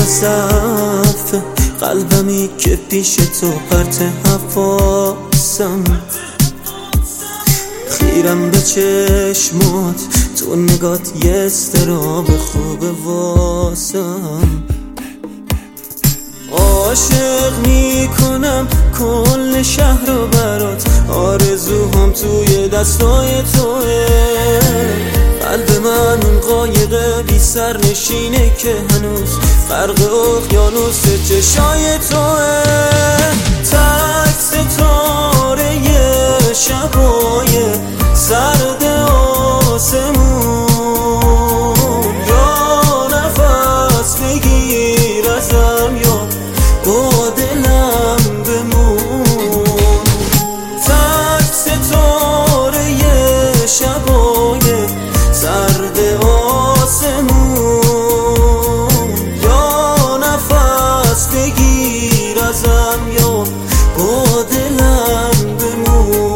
صفه قلبمی که پیش تو پرت حواسم، خیرم به چشمات، تو نگات یه استراب خوبه واسم. عاشق میکنم کل شهر رو برات، آرزوهام توی دستای توه. قلب من اون قایق بی سر نشینه که هنوز غرق اقیانوس چشای توه. تک ستاره شبای سرد آسمون، یا نفس بگیر ازم یا با دلم بمون. تک ستاره شبای سرد آسمون، یا نفس بگیر ازم یا با دلم بمون.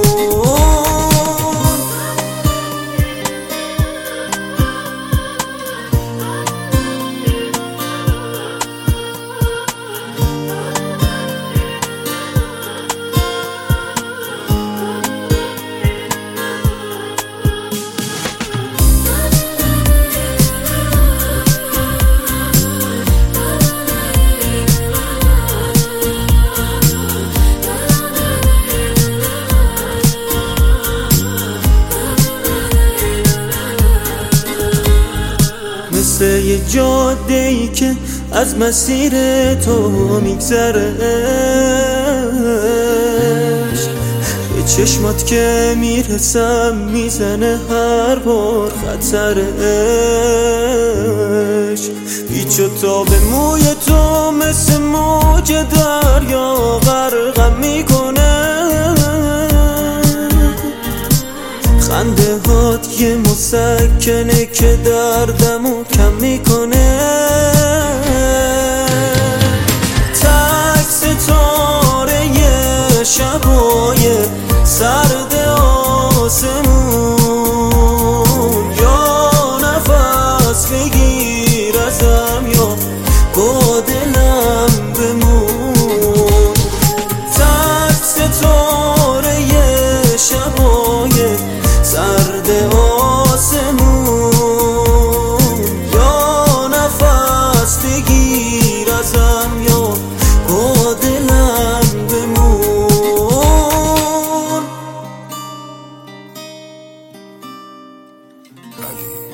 مثل یه جاده‌ای که از مسیر تو میگذره، به چشمات که میرسم میزنه هر بار خطرش. پیچ و تاب موی تو مثل موج دریا غرقم میکنه، خنده هات یه مسکنه که دردمو کم میکنه. تک ستاره شبای سرد آسمون، یا نفس بگیر ازم یا با دلم بمون. تک ستاره شبای سرد آسمون، یا نفس بگیر ازم یا با دلم بمون.